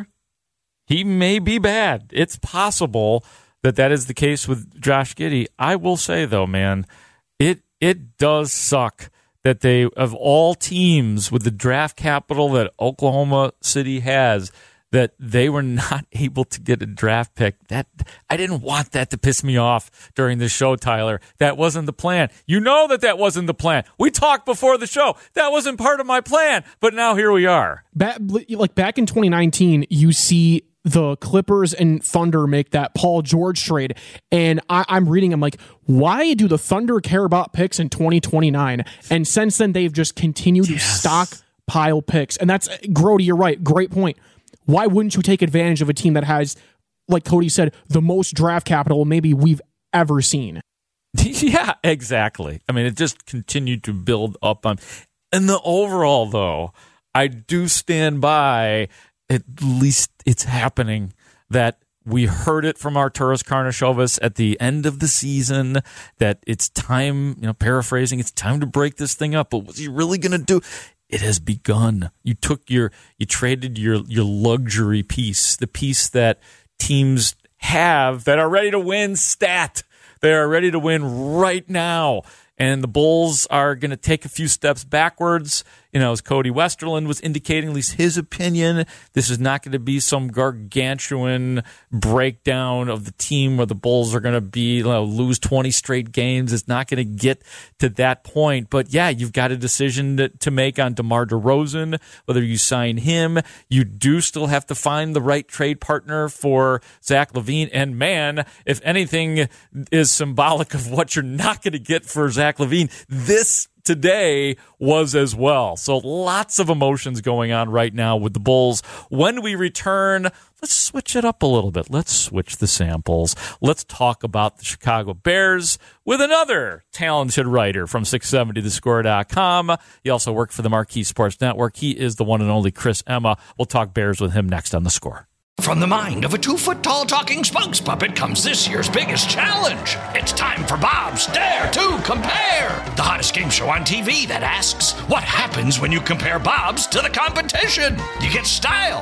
He may be bad. It's possible that that is the case with Josh Giddey. I will say, though, man, it it does suck that they, of all teams with the draft capital that Oklahoma City has, that they were not able to get a draft pick. That I didn't want that to piss me off during the show, Tyler. That wasn't the plan. You know that that wasn't the plan. We talked before the show. That wasn't part of my plan, but now here we are. Back, like back in twenty nineteen, you see the Clippers and Thunder make that Paul George trade, and I, I'm reading, I'm like, why do the Thunder care about picks in twenty twenty-nine? And since then, they've just continued yes. to stockpile picks. And that's, Grody, you're right, great point. Why wouldn't you take advantage of a team that has, like Cody said, the most draft capital maybe we've ever seen? Yeah, exactly. I mean, it just continued to build up on. And the overall, though, I do stand by, at least it's happening, that we heard it from Arturas Karnisovas at the end of the season, that it's time, you know, paraphrasing, it's time to break this thing up. But what's he really going to do? It has begun. You took your, you traded your, your luxury piece, the piece that teams have that are ready to win stat. They are ready to win right now. And the Bulls are going to take a few steps backwards. You know, as Cody Westerland was indicating, at least his opinion, this is not going to be some gargantuan breakdown of the team where the Bulls are going to be, you know, lose twenty straight games. It's not going to get to that point. But yeah, you've got a decision to, to make on DeMar DeRozan, whether you sign him. You do still have to find the right trade partner for Zach LaVine. And man, if anything is symbolic of what you're not going to get for Zach LaVine, this today was as well. So lots of emotions going on right now with the Bulls. When we return, let's switch it up a little bit. Let's switch the samples. Let's talk about the Chicago Bears with another talented writer from six seventy the score dot com. He also worked for the Marquee Sports Network. He is the one and only Chris Emma. We'll talk Bears with him next on The Score. From the mind of a two-foot-tall talking spokes puppet comes this year's biggest challenge. It's time for Bob's Dare to Compare, the hottest game show on T V that asks, what happens when you compare Bob's to the competition? You get style.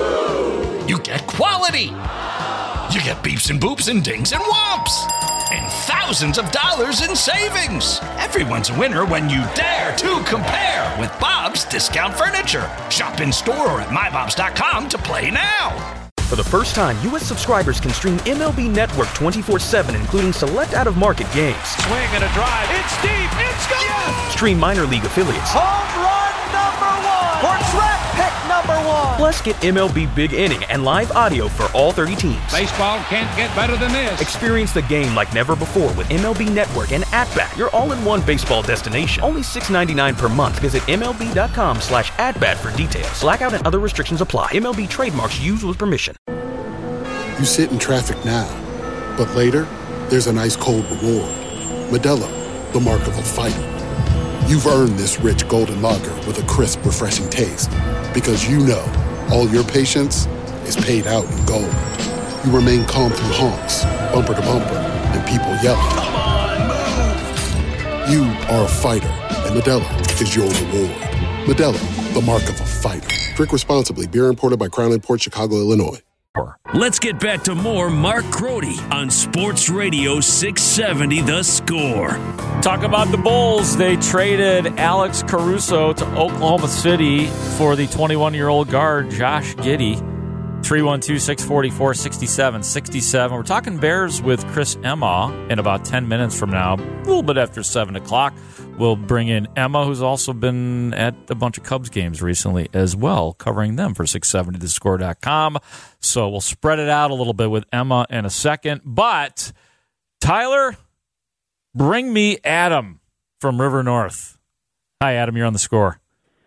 You get quality. You get beeps and boops and dings and whomps. And thousands of dollars in savings. Everyone's a winner when you dare to compare with Bob's Discount Furniture. Shop in store or at my bobs dot com to play now. For the first time, U S subscribers can stream M L B Network twenty-four seven, including select out-of-market games. Swing and a drive. It's deep. It's gone. Stream minor league affiliates. Home run number one. For draft pick number one. Plus, get M L B Big Inning and live audio for all thirty teams. Baseball can't get better than this. Experience the game like never before with M L B Network and At-Bat, your all-in-one baseball destination. Only six dollars and ninety-nine cents per month. Visit MLB.com slash at-bat for details. Blackout and other restrictions apply. M L B trademarks used with permission. You sit in traffic now, but later, there's an ice-cold reward. Modelo, the mark of a fighter. You've earned this rich golden lager with a crisp, refreshing taste. Because you know, all your patience is paid out in gold. You remain calm through honks, bumper to bumper, and people yelling. Come on, move! You are a fighter, and Modelo is your reward. Modelo, the mark of a fighter. Drink responsibly. Beer imported by Crown Imports, Chicago, Illinois. Let's get back to more Mark Crody on Sports Radio six seventy The Score. Talk about the Bulls. They traded Alex Caruso to Oklahoma City for the twenty-one-year-old guard Josh Giddey. three one two, six four four, six seven six seven. We're talking Bears with Chris Emma in about ten minutes from now, a little bit after seven o'clock. We'll bring in Emma, who's also been at a bunch of Cubs games recently as well, covering them for six seventy the score dot com. So we'll spread it out a little bit with Emma in a second. But, Tyler, bring me Adam from River North. Hi, Adam. You're on the Score.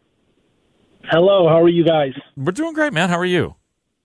Hello. How are you guys? We're doing great, man. How are you?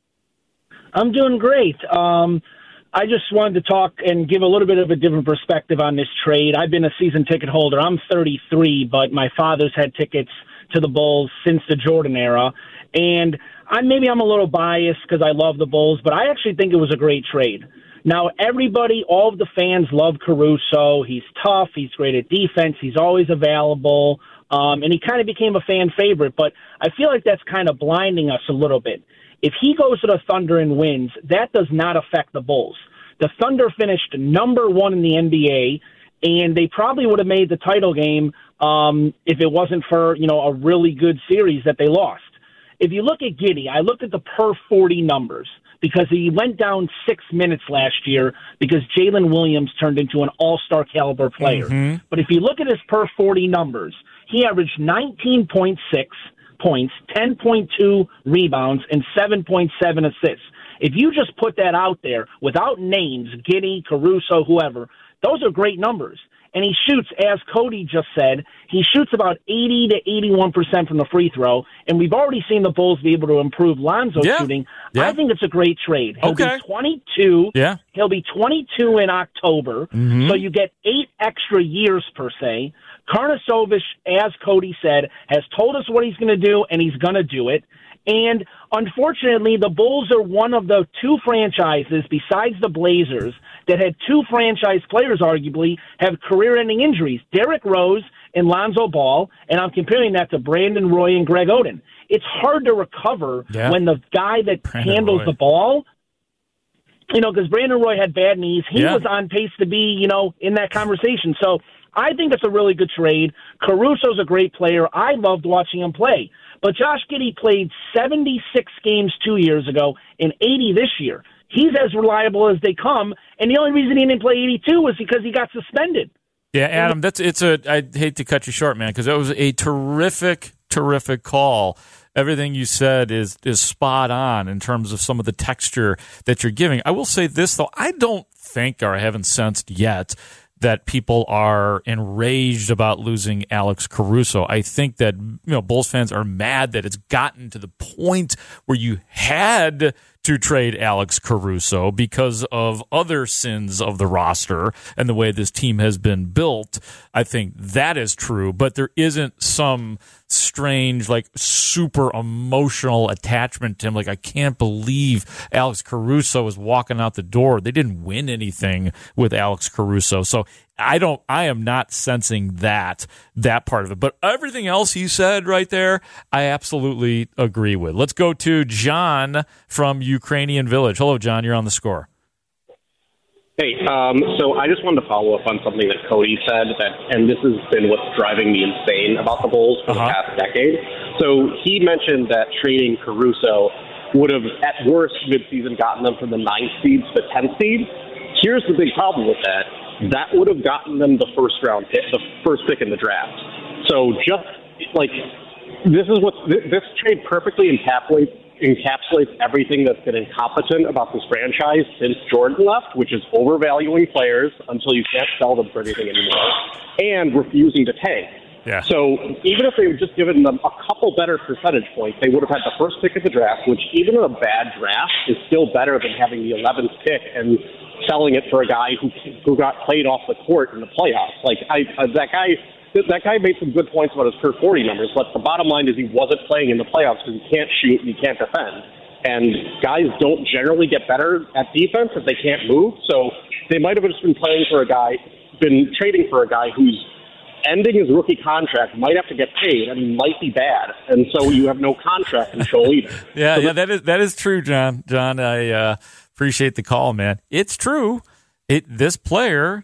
I'm doing great. Um, I just wanted to talk and give a little bit of a different perspective on this trade. I've been a season ticket holder. I'm thirty-three, but my father's had tickets to the Bulls since the Jordan era. And I, maybe I'm a little biased because I love the Bulls, but I actually think it was a great trade. Now, everybody, all of the fans love Caruso. He's tough. He's great at defense. He's always available. Um, and he kind of became a fan favorite. But I feel like that's kind of blinding us a little bit. If he goes to the Thunder and wins, that does not affect the Bulls. The Thunder finished number one in the N B A, and they probably would have made the title game um, if it wasn't for, you know, a really good series that they lost. If you look at Giddey, I looked at the per forty numbers because he went down six minutes last year because Jalen Williams turned into an all-star caliber player. Mm-hmm. But if you look at his per forty numbers, he averaged nineteen point six points, ten point two rebounds, and seven point seven assists. If you just put that out there without names, Giddey, Caruso, whoever, those are great numbers. And he shoots, as Cody just said, he shoots about eighty to eighty-one percent from the free throw, and we've already seen the Bulls be able to improve Lonzo's yeah. shooting. Yeah. I think it's a great trade. He'll okay. be twenty-two. Yeah. He'll be twenty-two in October, mm-hmm. so you get eight extra years per se. Karnisovas, as Cody said, has told us what he's going to do, and he's going to do it. And unfortunately, the Bulls are one of the two franchises, besides the Blazers, that had two franchise players, arguably, have career-ending injuries, Derrick Rose and Lonzo Ball, and I'm comparing that to Brandon Roy and Greg Oden. It's hard to recover yeah. when the guy that Brandon handles Roy. the ball, you know, because Brandon Roy had bad knees. He yeah. was on pace to be, you know, in that conversation. So I think it's a really good trade. Caruso's a great player. I loved watching him play. But Josh Giddey played seventy-six games two years ago and eighty this year. He's as reliable as they come, and the only reason he didn't play eighty-two was because he got suspended. Yeah, Adam, that's it's a. I hate to cut you short, man, because that was a terrific, terrific call. Everything you said is is spot on in terms of some of the texture that you're giving. I will say this, though. I don't think, or I haven't sensed yet, that people are enraged about losing Alex Caruso. I think that, you know, Bulls fans are mad that it's gotten to the point where you had to trade Alex Caruso because of other sins of the roster and the way this team has been built. I think that is true, but there isn't some strange, like, super emotional attachment to him. Like, I can't believe Alex Caruso is walking out the door. They didn't win anything with Alex Caruso. So I don't, I am not sensing that, that part of it. But everything else he said right there, I absolutely agree with. Let's go to John from Ukrainian Village. Hello, John. You're on the Score. Hey, um, so I just wanted to follow up on something that Cody said, that, and this has been what's driving me insane about the Bulls for uh-huh. the past decade. So he mentioned that trading Caruso would have, at worst, midseason gotten them from the ninth seed to the tenth seed. Here's the big problem with that. That would have gotten them the first round pick, the first pick in the draft. So just like this is what this trade perfectly encapsulates encapsulates everything that's been incompetent about this franchise since Jordan left, which is overvaluing players until you can't sell them for anything anymore, and refusing to tank. Yeah. So even if they had just given them a couple better percentage points, they would have had the first pick of the draft, which even in a bad draft is still better than having the eleventh pick and selling it for a guy who who got played off the court in the playoffs. Like I, uh, that guy. That guy made some good points about his career forty numbers, but the bottom line is he wasn't playing in the playoffs because he can't shoot and he can't defend. And guys don't generally get better at defense if they can't move. So they might have just been playing for a guy, been trading for a guy who's ending his rookie contract, might have to get paid, and he might be bad. And so you have no contract control either. yeah, so yeah, that is that is true, John. John, I uh, appreciate the call, man. It's true. It this player.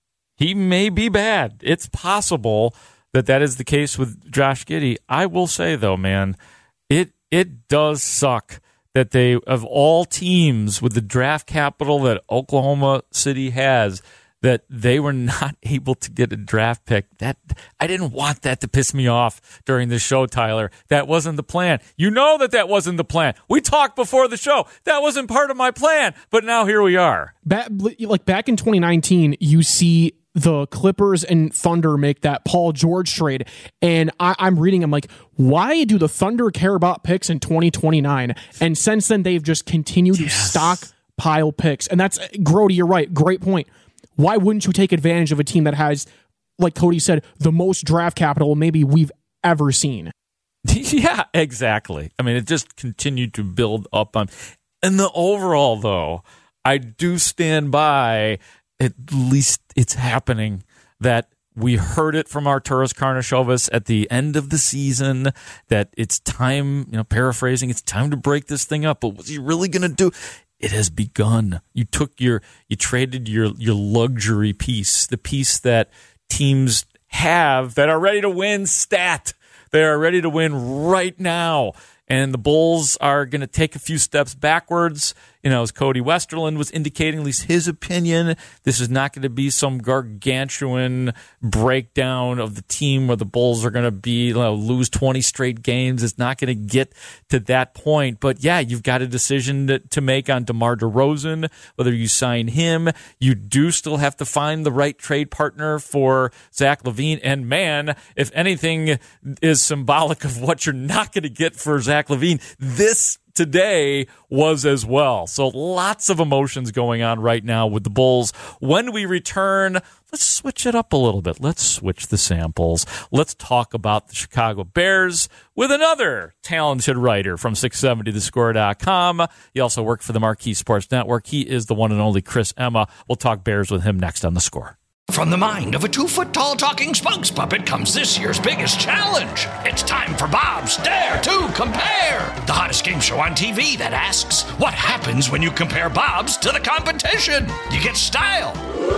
He may be bad. It's possible that that is the case with Josh Giddey. I will say, though, man, it it does suck that they, of all teams with the draft capital that Oklahoma City has, that they were not able to get a draft pick. That I didn't want that to piss me off during the show, Tyler. That wasn't the plan. You know that that wasn't the plan. We talked before the show. That wasn't part of my plan, but now here we are. Back, like back in twenty nineteen, you see the Clippers and Thunder make that Paul George trade, and I, I'm reading, I'm like, why do the Thunder care about picks in twenty twenty-nine? And since then, they've just continued yes. to stockpile picks. And that's, Grody, you're right, great point. Why wouldn't you take advantage of a team that has, like Cody said, the most draft capital maybe we've ever seen? Yeah, exactly. I mean, it just continued to build up on. And the overall, though, I do stand by, at least it's happening, that we heard it from Arturas Karnisovas at the end of the season, that it's time, you know, paraphrasing, it's time to break this thing up. But what's he really going to do? It has begun. You took your, you traded your your luxury piece, the piece that teams have that are ready to win stat. They are ready to win right now. And the Bulls are going to take a few steps backwards. You know, as Cody Westerland was indicating, at least his opinion, this is not going to be some gargantuan breakdown of the team where the Bulls are going to be, you know, lose twenty straight games. It's not going to get to that point. But yeah, you've got a decision to, to make on DeMar DeRozan, whether you sign him. You do still have to find the right trade partner for Zach LaVine. And man, if anything is symbolic of what you're not going to get for Zach LaVine, this today was as well. So lots of emotions going on right now with the Bulls. When we return, let's switch it up a little bit. Let's switch the samples. Let's talk about the Chicago Bears with another talented writer from six seventy the score dot com. He also worked for the Marquee Sports Network. He is the one and only Chris Emma. We'll talk Bears with him next on The Score. From the mind of a two-foot-tall talking spokes puppet comes this year's biggest challenge. It's time for Bob's Dare to Compare, the hottest game show on T V that asks, what happens when you compare Bob's to the competition? You get style.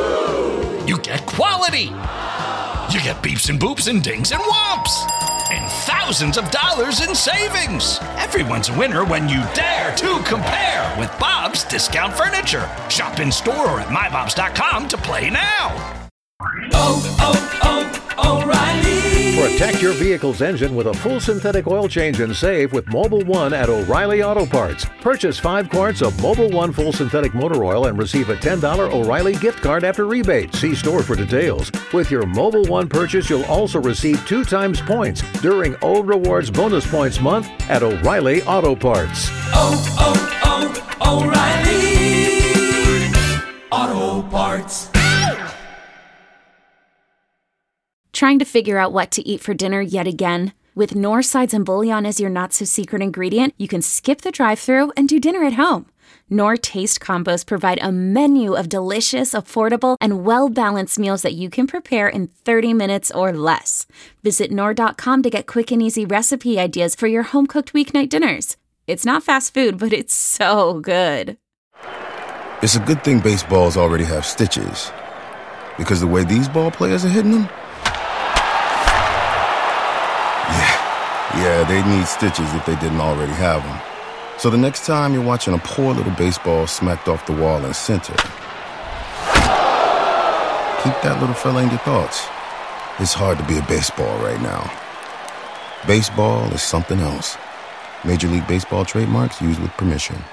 You get quality. You get beeps and boops and dings and whomps. And thousands of dollars in savings. Everyone's a winner when you dare to compare with Bob's Discount Furniture. Shop in store or at my bobs dot com to play now. Oh, oh, oh, O'Reilly. Protect your vehicle's engine with a full synthetic oil change and save with Mobil one at O'Reilly Auto Parts. Purchase five quarts of Mobil one full synthetic motor oil and receive a ten dollars O'Reilly gift card after rebate. See store for details. With your Mobil one purchase, you'll also receive two times points during O Rewards Bonus Points Month at O'Reilly Auto Parts. Oh, oh, oh, O'Reilly Auto Parts. Trying to figure out what to eat for dinner yet again? With Knorr Sides and Bouillon as your not-so-secret ingredient, you can skip the drive-thru and do dinner at home. Knorr Taste Combos provide a menu of delicious, affordable, and well-balanced meals that you can prepare in thirty minutes or less. Visit Knorr dot com to get quick and easy recipe ideas for your home-cooked weeknight dinners. It's not fast food, but it's so good. It's a good thing baseballs already have stitches, because the way these ball players are hitting them, yeah, they'd need stitches if they didn't already have them. So the next time you're watching a poor little baseball smacked off the wall in center, keep that little fella in your thoughts. It's hard to be a baseball right now. Baseball is something else. Major League Baseball trademarks used with permission.